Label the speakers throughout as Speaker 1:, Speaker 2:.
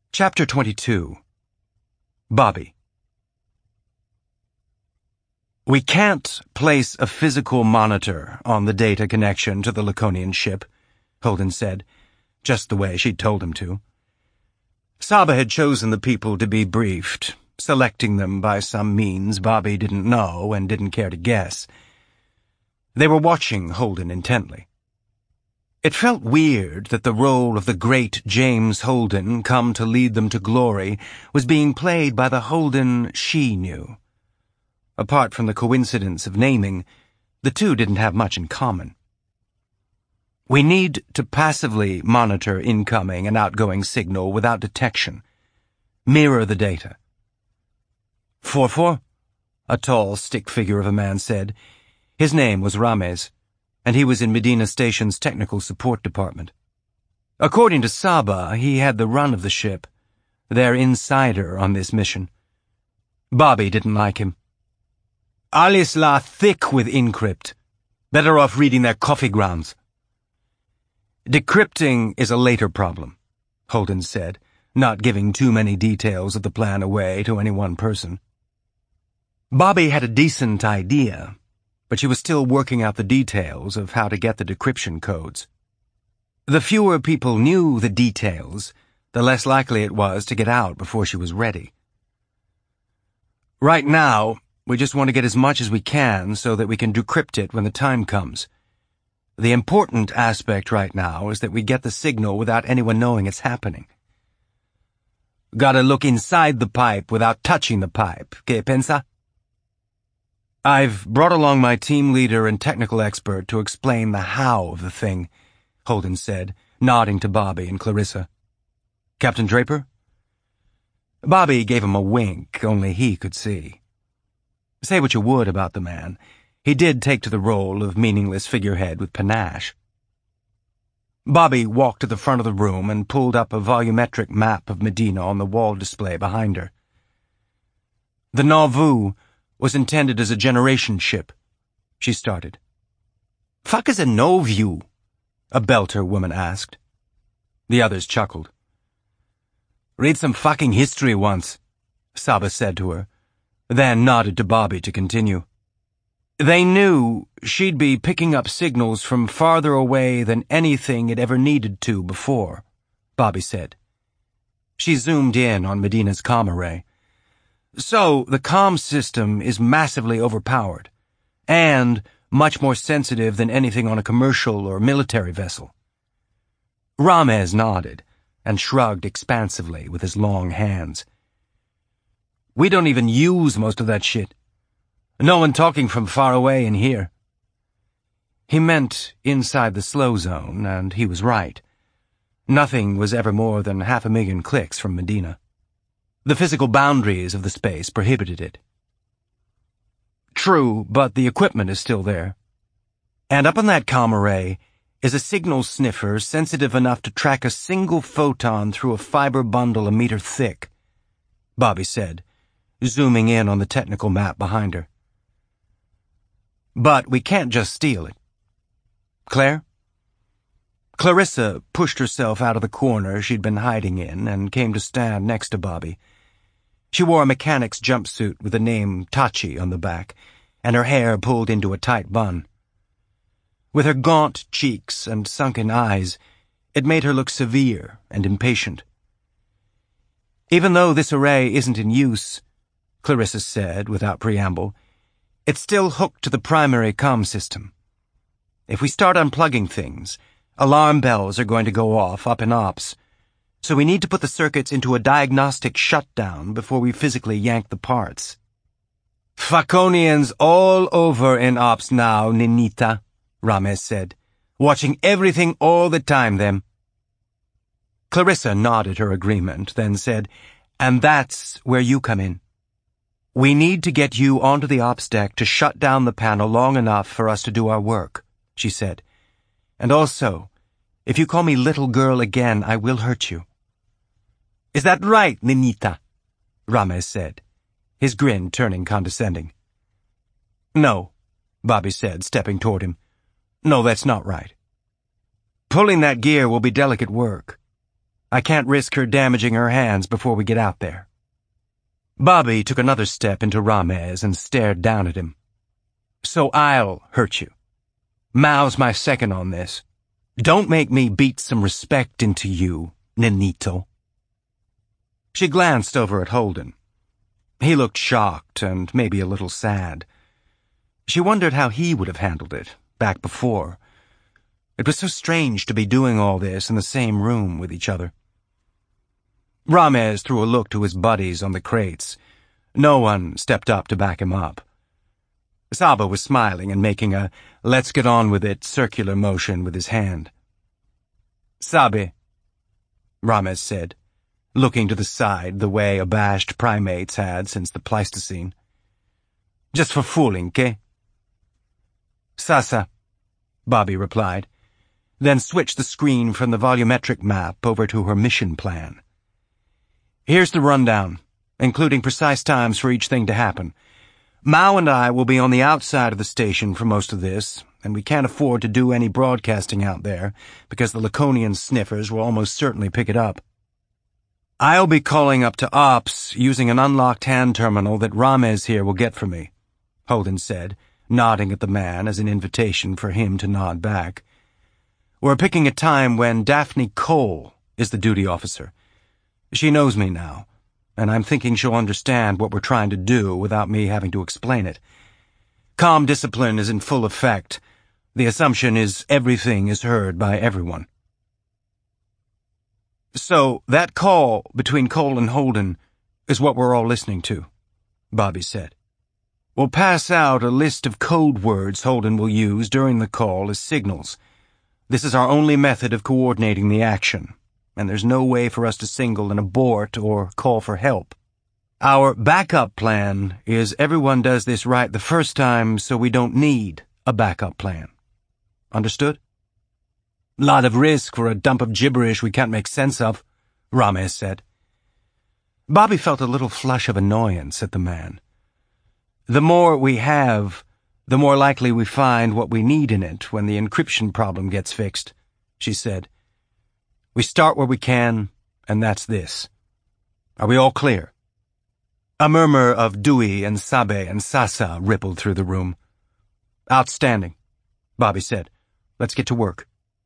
Speaker 1: Chapter 22. Bobby. We can't place a physical monitor on the data connection to the Laconian ship, Holden said, just the way she'd told him to. Saba had chosen the people to be briefed, selecting them by some means Bobby didn't know and didn't care to guess. They were watching Holden intently. It felt weird that the role of the great James Holden, come to lead them to glory, was being played by the Holden she knew. Apart from the coincidence of naming, the two didn't have much in common. We need to passively monitor incoming and outgoing signal without detection. Mirror the data. 4-4, a tall stick figure of a man said. His name was Rames, and he was in Medina Station's technical support department. According to Saba, he had the run of the ship, their insider on this mission. Bobby didn't like him. Alisla thick with encrypt. Better off reading their coffee grounds. Decrypting is a later problem, Holden said, not giving too many details of the plan away to any one person. Bobby had a decent idea, but she was still working out the details of how to get the decryption codes. The fewer people knew the details, the less likely it was to get out before she was ready. Right now, we just want to get as much as we can so that we can decrypt it when the time comes. The important aspect right now is that we get the signal without anyone knowing it's happening. Gotta look inside the pipe without touching the pipe, ¿qué pensa? I've brought along my team leader and technical expert to explain the how of the thing, Holden said, nodding to Bobby and Clarissa. Captain Draper? Bobby gave him a wink only he could see. Say what you would about the man, he did take to the role of meaningless figurehead with panache. Bobby walked to the front of the room and pulled up a volumetric map of Medina on the wall display behind her. The Nauvoo was intended as a generation ship, she started. Fuck is a no-view? A Belter woman asked. The others chuckled. Read some fucking history once, Saba said to her, then nodded to Bobby to continue. They knew she'd be picking up signals from farther away than anything it ever needed to before, Bobby said. She zoomed in on Medina's comm array. So, the comm system is massively overpowered, and much more sensitive than anything on a commercial or military vessel. Rames nodded and shrugged expansively with his long hands. We don't even use most of that shit. No one talking from far away in here. He meant inside the slow zone, and he was right. Nothing was ever more than 500,000 clicks from Medina. The physical boundaries of the space prohibited it. True, but the equipment is still there. And up on that comm array is a signal sniffer sensitive enough to track a single photon through a fiber bundle a meter thick, Bobby said, zooming in on the technical map behind her. But we can't just steal it. Claire? Clarissa pushed herself out of the corner she'd been hiding in and came to stand next to Bobby. She wore a mechanic's jumpsuit with the name Tachi on the back, and her hair pulled into a tight bun. With her gaunt cheeks and sunken eyes, it made her look severe and impatient. Even though this array isn't in use, Clarissa said without preamble, it's still hooked to the primary comm system. If we start unplugging things, alarm bells are going to go off up in ops, so we need to put the circuits into a diagnostic shutdown before we physically yank the parts. Faconians all over in ops now, Ninita, Rames said, watching everything all the time, them. Clarissa nodded her agreement, then said, and that's where you come in. We need to get you onto the ops deck to shut down the panel long enough for us to do our work, she said. And also, if you call me little girl again, I will hurt you. Is that right, Ninita? Rames said, his grin turning condescending. No, Bobby said, stepping toward him. No, that's not right. Pulling that gear will be delicate work. I can't risk her damaging her hands before we get out there. Bobby took another step into Ramez and stared down at him. So I'll hurt you. Mao's my second on this. Don't make me beat some respect into you, Ninito. She glanced over at Holden. He looked shocked and maybe a little sad. She wondered how he would have handled it, back before. It was so strange to be doing all this in the same room with each other. Ramez threw a look to his buddies on the crates. No one stepped up to back him up. Saba was smiling and making a let's get on with it circular motion with his hand. Sabe, Ramez said, looking to the side the way abashed primates had since the Pleistocene. Just for fooling, ke? Sasa, Bobby replied, then switched the screen from the volumetric map over to her mission plan. Here's the rundown, including precise times for each thing to happen. Mao and I will be on the outside of the station for most of this, and we can't afford to do any broadcasting out there because the Laconian sniffers will almost certainly pick it up. I'll be calling up to Ops using an unlocked hand terminal that Ramez here will get for me, Holden said, nodding at the man as an invitation for him to nod back. We're picking a time when Daphne Cole is the duty officer. She knows me now, and I'm thinking she'll understand what we're trying to do without me having to explain it. Calm discipline is in full effect. The assumption is everything is heard by everyone. So, that call between Cole and Holden is what we're all listening to, Bobby said. We'll pass out a list of code words Holden will use during the call as signals. This is our only method of coordinating the action, and there's no way for us to signal an abort or call for help. Our backup plan is everyone does this right the first time so we don't need a backup plan. Understood? Lot of risk for a dump of gibberish we can't make sense of, Ramez said. Bobby felt a little flush of annoyance at the man. The more we have, the more likely we find what we need in it when the encryption problem gets fixed, she said. We start where we can, and that's this. Are we all clear? A murmur of Dewey and Sabe and Sasa rippled through the room. Outstanding, Bobby said. Let's get to work.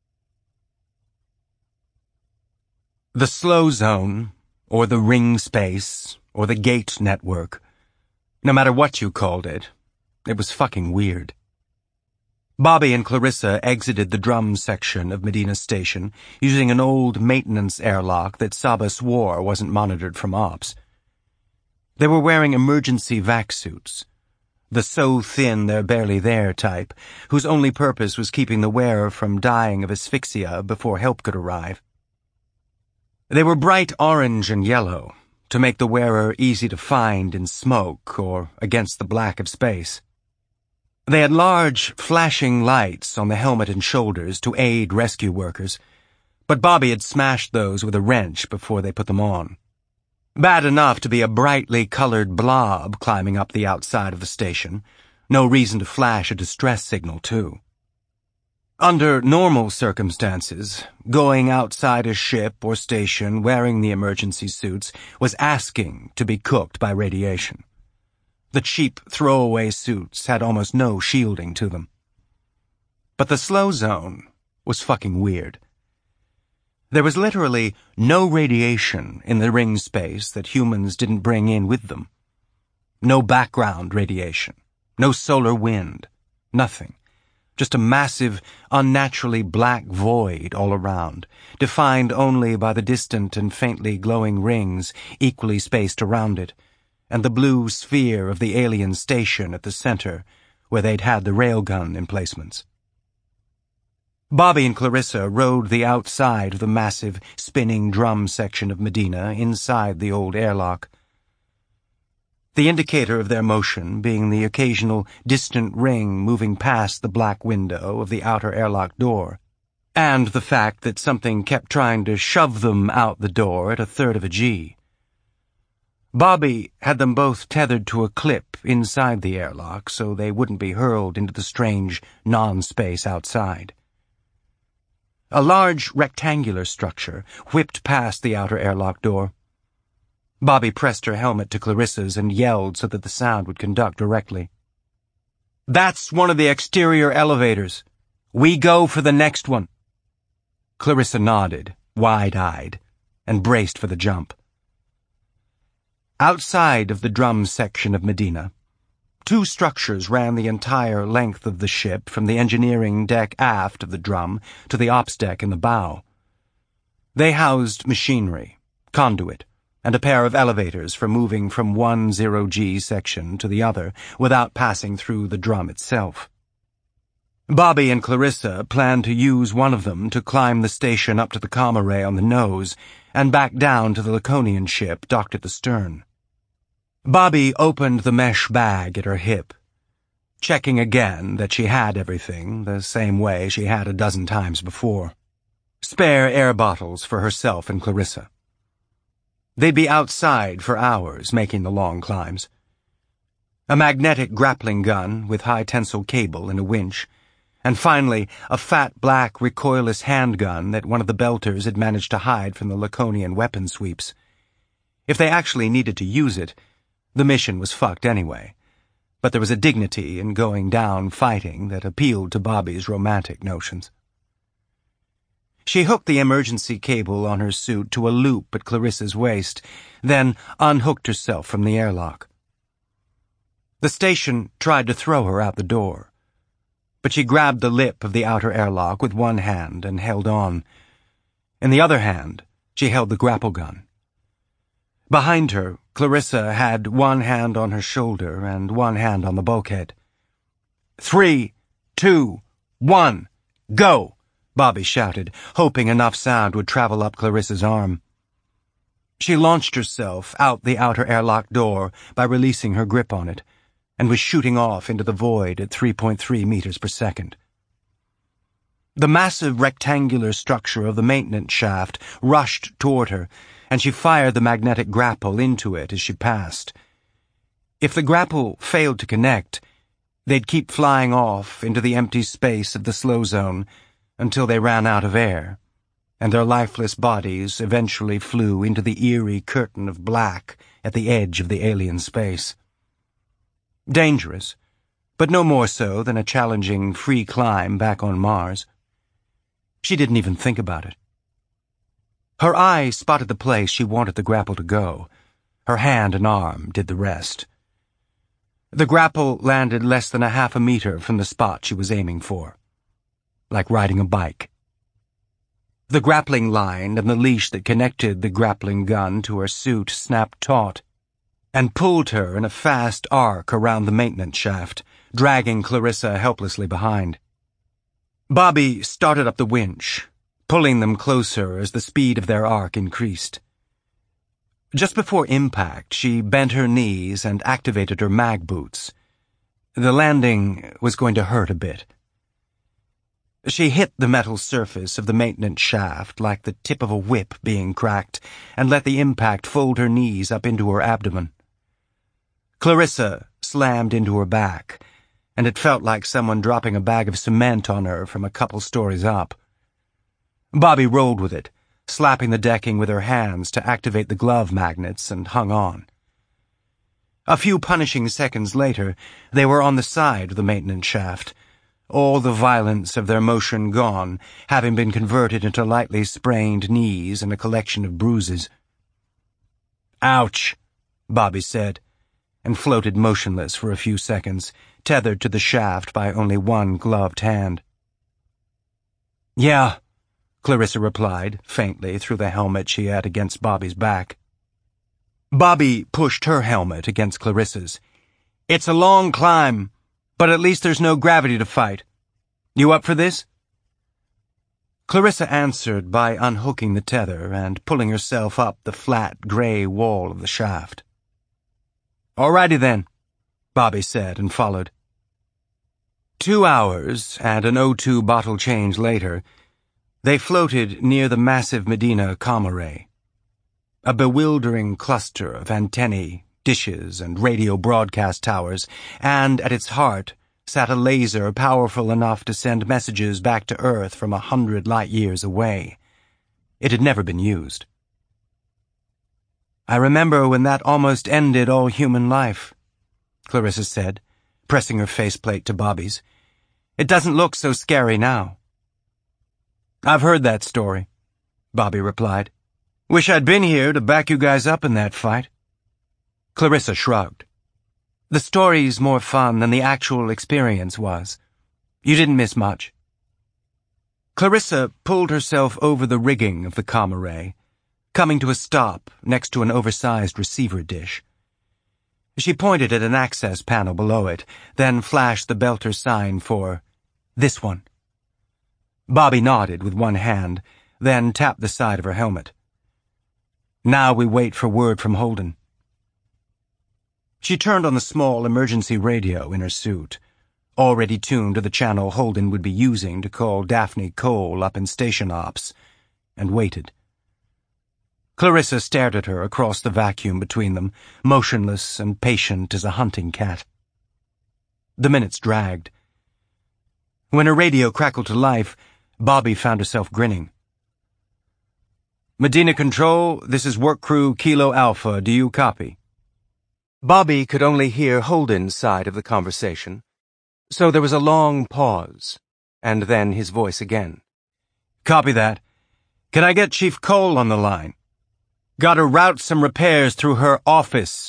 Speaker 1: The slow zone, or the ring space, or the gate network, no matter what you called it was fucking weird. Bobby and Clarissa exited the drum section of Medina Station using an old maintenance airlock that Saba swore wasn't monitored from Ops. They were wearing emergency vac suits, the so thin they're barely there type, whose only purpose was keeping the wearer from dying of asphyxia before help could arrive. They were bright orange and yellow, to make the wearer easy to find in smoke or against the black of space. They had large, flashing lights on the helmet and shoulders to aid rescue workers, but Bobby had smashed those with a wrench before they put them on. Bad enough to be a brightly colored blob climbing up the outside of the station. No reason to flash a distress signal, too. Under normal circumstances, going outside a ship or station wearing the emergency suits was asking to be cooked by radiation. The cheap throwaway suits had almost no shielding to them. But the slow zone was fucking weird. There was literally no radiation in the ring space that humans didn't bring in with them. No background radiation, no solar wind, nothing. Just a massive, unnaturally black void all around, defined only by the distant and faintly glowing rings equally spaced around it, and the blue sphere of the alien station at the center, where they'd had the railgun emplacements. Bobby and Clarissa rode the outside of the massive, spinning drum section of Medina inside the old airlock. The indicator of their motion being the occasional distant ring moving past the black window of the outer airlock door, and the fact that something kept trying to shove them out the door at 1/3 of a G. Bobby had them both tethered to a clip inside the airlock so they wouldn't be hurled into the strange non-space outside. A large rectangular structure whipped past the outer airlock door. Bobby pressed her helmet to Clarissa's and yelled so that the sound would conduct directly. "That's one of the exterior elevators. We go for the next one." Clarissa nodded, wide-eyed, and braced for the jump. Outside of the drum section of Medina, two structures ran the entire length of the ship from the engineering deck aft of the drum to the ops deck in the bow. They housed machinery, conduit, and a pair of elevators for moving from one 0G section to the other without passing through the drum itself. Bobby and Clarissa planned to use one of them to climb the station up to the comm array on the nose and back down to the Laconian ship docked at the stern. Bobby opened the mesh bag at her hip, checking again that she had everything the same way she had a dozen times before. Spare air bottles for herself and Clarissa. They'd be outside for hours making the long climbs. A magnetic grappling gun with high-tensile cable and a winch, and finally a fat black recoilless handgun that one of the Belters had managed to hide from the Laconian weapon sweeps. If they actually needed to use it, the mission was fucked anyway, but there was a dignity in going down fighting that appealed to Bobby's romantic notions. She hooked the emergency cable on her suit to a loop at Clarissa's waist, then unhooked herself from the airlock. The station tried to throw her out the door, but she grabbed the lip of the outer airlock with one hand and held on. In the other hand, she held the grapple gun. Behind her, Clarissa had one hand on her shoulder and one hand on the bulkhead. 3, 2, 1, go! Bobby shouted, hoping enough sound would travel up Clarissa's arm. She launched herself out the outer airlock door by releasing her grip on it, and was shooting off into the void at 3.3 meters per second. The massive rectangular structure of the maintenance shaft rushed toward her, and she fired the magnetic grapple into it as she passed. If the grapple failed to connect, they'd keep flying off into the empty space of the slow zone until they ran out of air, and their lifeless bodies eventually flew into the eerie curtain of black at the edge of the alien space. Dangerous, but no more so than a challenging free climb back on Mars. She didn't even think about it. Her eye spotted the place she wanted the grapple to go. Her hand and arm did the rest. The grapple landed less than a half a meter from the spot she was aiming for. Like riding a bike. The grappling line and the leash that connected the grappling gun to her suit snapped taut, and pulled her in a fast arc around the maintenance shaft, dragging Clarissa helplessly behind. Bobby started up the winch, pulling them closer as the speed of their arc increased. Just before impact, she bent her knees and activated her mag boots. The landing was going to hurt a bit. She hit the metal surface of the maintenance shaft like the tip of a whip being cracked, and let the impact fold her knees up into her abdomen. Clarissa slammed into her back, and it felt like someone dropping a bag of cement on her from a couple stories up. Bobby rolled with it, slapping the decking with her hands to activate the glove magnets, and hung on. A few punishing seconds later, they were on the side of the maintenance shaft, all the violence of their motion gone, having been converted into lightly sprained knees and a collection of bruises. "Ouch," Bobby said, and floated motionless for a few seconds, tethered to the shaft by only one gloved hand. "Yeah," Clarissa replied, faintly, through the helmet she had against Bobby's back. Bobby pushed her helmet against Clarissa's. "It's a long climb, but at least there's no gravity to fight. You up for this?" Clarissa answered by unhooking the tether and pulling herself up the flat, gray wall of the shaft. "Alrighty then," Bobby said and followed. 2 hours and an O2 bottle change later, they floated near the massive Medina comm array. A bewildering cluster of antennae, dishes, and radio broadcast towers, and at its heart, sat a laser powerful enough to send messages back to Earth from 100 light-years away. It had never been used. "I remember when that almost ended all human life," Clarissa said, pressing her faceplate to Bobby's. "It doesn't look so scary now." "I've heard that story," Bobby replied. "Wish I'd been here to back you guys up in that fight." Clarissa shrugged. "The story's more fun than the actual experience was. You didn't miss much." Clarissa pulled herself over the rigging of the comm array, coming to a stop next to an oversized receiver dish. She pointed at an access panel below it, then flashed the Belter sign for "this one." Bobby nodded with one hand, then tapped the side of her helmet. "Now we wait for word from Holden." She turned on the small emergency radio in her suit, already tuned to the channel Holden would be using to call Daphne Cole up in station ops, and waited. Clarissa stared at her across the vacuum between them, motionless and patient as a hunting cat. The minutes dragged. When her radio crackled to life, Bobby found herself grinning. "Medina Control, this is Work Crew Kilo Alpha. Do you copy?" Bobby could only hear Holden's side of the conversation, so there was a long pause, and then his voice again. "Copy that. Can I get Chief Cole on the line? Gotta route some repairs through her office."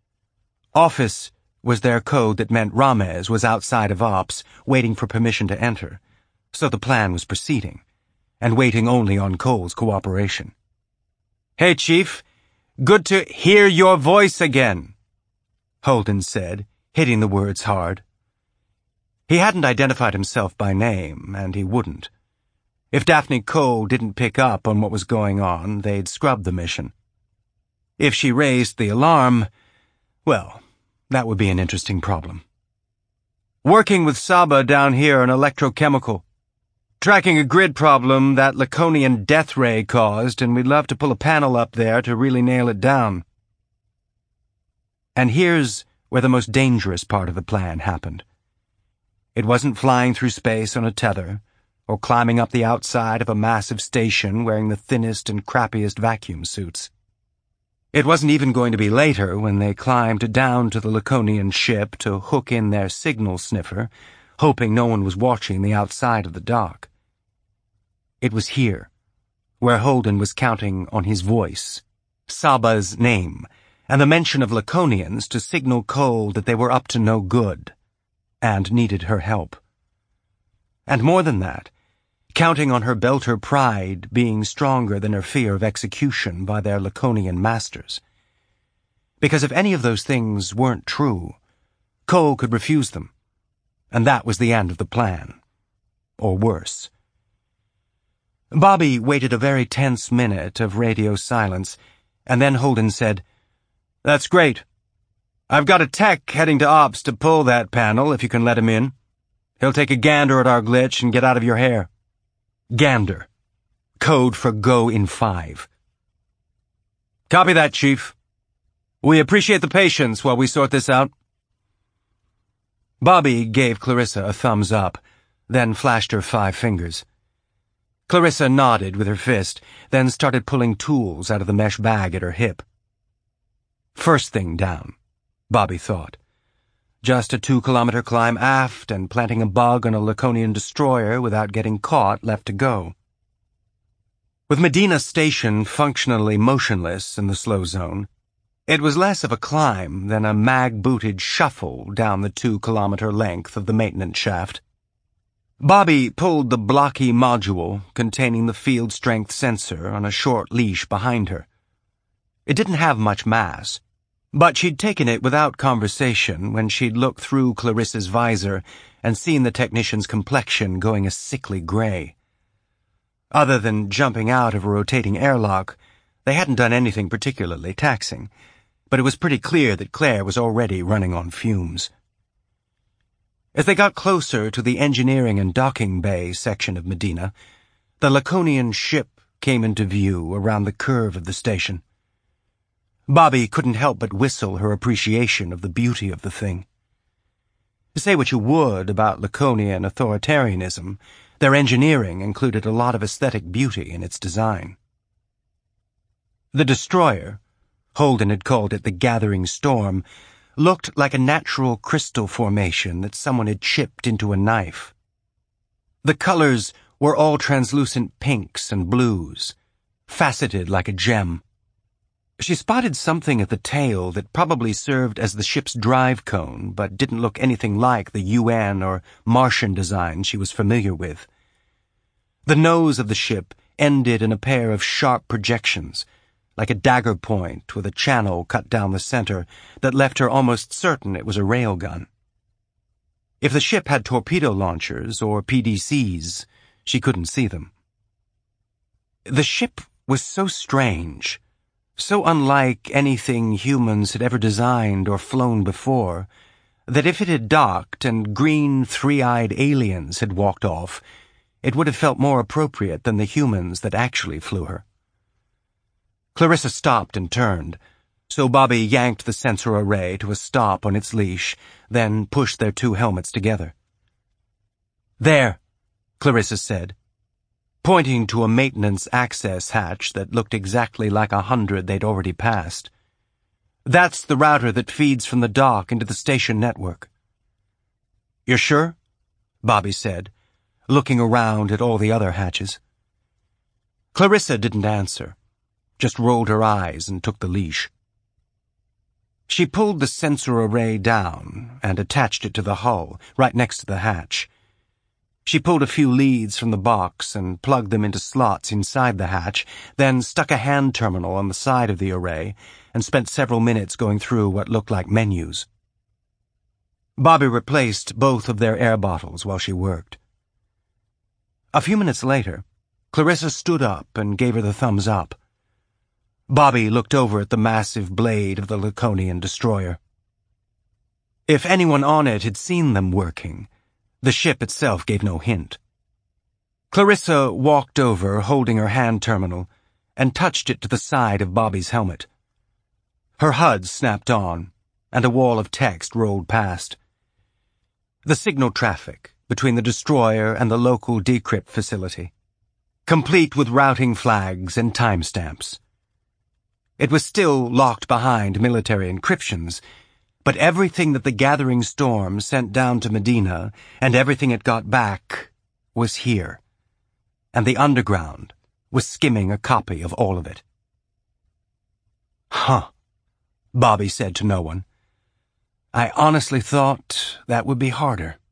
Speaker 1: Office was their code that meant Ramez was outside of ops, waiting for permission to enter, so the plan was proceeding, and waiting only on Cole's cooperation. "Hey, Chief. Good to hear your voice again," Holden said, hitting the words hard. He hadn't identified himself by name, and he wouldn't. If Daphne Cole didn't pick up on what was going on, they'd scrub the mission. If she raised the alarm, well, that would be an interesting problem. "Working with Saba down here on electrochemical. Tracking a grid problem that Laconian death ray caused, and we'd love to pull a panel up there to really nail it down." And here's where the most dangerous part of the plan happened. It wasn't flying through space on a tether, or climbing up the outside of a massive station wearing the thinnest and crappiest vacuum suits. It wasn't even going to be later when they climbed down to the Laconian ship to hook in their signal sniffer, hoping no one was watching the outside of the dock. It was here, where Holden was counting on his voice, Saba's name, and the mention of Laconians to signal Cole that they were up to no good, and needed her help. And more than that, counting on her Belter pride being stronger than her fear of execution by their Laconian masters. Because if any of those things weren't true, Cole could refuse them, and that was the end of the plan. Or worse. Bobby waited a very tense minute of radio silence, and then Holden said, "That's great. I've got a tech heading to ops to pull that panel if you can let him in. He'll take a gander at our glitch and get out of your hair." Gander. Code for go in 5. "Copy that, Chief. We appreciate the patience while we sort this out." Bobby gave Clarissa a thumbs up, then flashed her 5 fingers. Clarissa nodded with her fist, then started pulling tools out of the mesh bag at her hip. First thing down, Bobby thought. Just a 2-kilometer climb aft and planting a bug on a Laconian destroyer without getting caught left to go. With Medina Station functionally motionless in the slow zone, it was less of a climb than a mag-booted shuffle down the 2-kilometer length of the maintenance shaft. Bobby pulled the blocky module containing the field strength sensor on a short leash behind her. It didn't have much mass, but she'd taken it without conversation when she'd looked through Clarissa's visor and seen the technician's complexion going a sickly gray. Other than jumping out of a rotating airlock, they hadn't done anything particularly taxing, but it was pretty clear that Claire was already running on fumes. As they got closer to the engineering and docking bay section of Medina, the Laconian ship came into view around the curve of the station. Bobby couldn't help but whistle her appreciation of the beauty of the thing. Say what you would about Laconian authoritarianism, their engineering included a lot of aesthetic beauty in its design. The destroyer, Holden had called it the Gathering Storm, looked like a natural crystal formation that someone had chipped into a knife. The colors were all translucent pinks and blues, faceted like a gem. She spotted something at the tail that probably served as the ship's drive cone, but didn't look anything like the UN or Martian design she was familiar with. The nose of the ship ended in a pair of sharp projections, like a dagger point with a channel cut down the center that left her almost certain it was a railgun. If the ship had torpedo launchers or PDCs, she couldn't see them. The ship was so strange, so unlike anything humans had ever designed or flown before, that if it had docked and green, three-eyed aliens had walked off, it would have felt more appropriate than the humans that actually flew her. Clarissa stopped and turned, so Bobby yanked the sensor array to a stop on its leash, then pushed their two helmets together. "There," Clarissa said, pointing to a maintenance access hatch that looked exactly like 100 they'd already passed. "That's the router that feeds from the dock into the station network." "You're sure?" Bobby said, looking around at all the other hatches. Clarissa didn't answer, just rolled her eyes and took the leash. She pulled the sensor array down and attached it to the hull, right next to the hatch. She pulled a few leads from the box and plugged them into slots inside the hatch, then stuck a hand terminal on the side of the array and spent several minutes going through what looked like menus. Bobby replaced both of their air bottles while she worked. A few minutes later, Clarissa stood up and gave her the thumbs up. Bobby looked over at the massive blade of the Laconian destroyer. If anyone on it had seen them working, the ship itself gave no hint. Clarissa walked over, holding her hand terminal, and touched it to the side of Bobby's helmet. Her HUD snapped on, and a wall of text rolled past. The signal traffic between the destroyer and the local decrypt facility, complete with routing flags and timestamps. It was still locked behind military encryptions, but everything that the Gathering Storm sent down to Medina and everything it got back was here, and the underground was skimming a copy of all of it. "Huh," Bobby said to no one. "I honestly thought that would be harder."